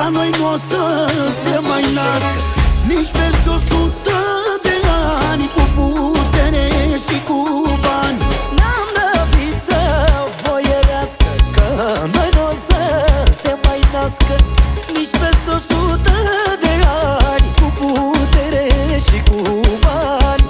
la noi nu o să se mai nască nici peste 100 de ani, cu putere și cu bani. N-am năviță boierească, că noi nu o să se mai nască nici peste 100 de ani, cu putere și cu bani.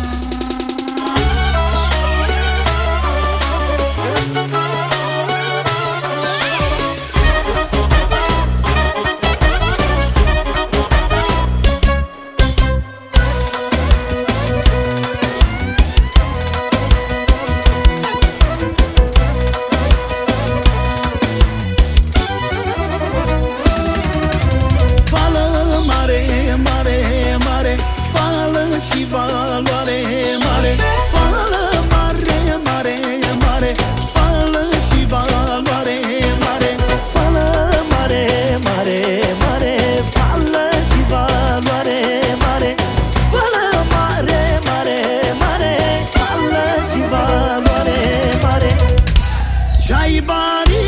Și valoare mare, fală mare, mare, mare, fală și valoare mare, fală mare, mare, mare, fală și valoare mare, fală mare, mare, mare, fală și valoare mare. Ce-ai bani,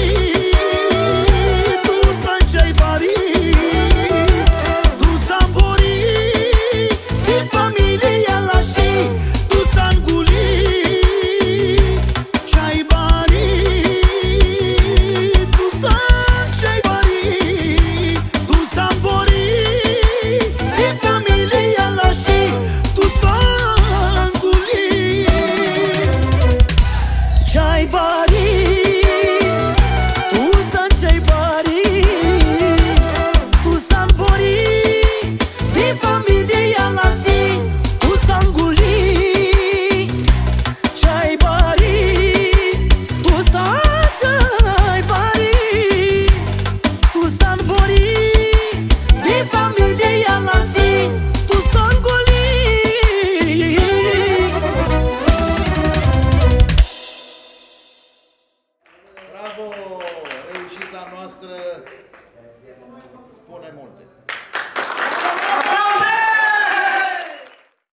tu să ce-ai bani, tu să mbori din familia la și tu să înguli. Ce-ai bani, tu să ce-ai bani, tu să mbori din familia la și tu să înguli. Ce-ai bani, Bravo! Reușita noastră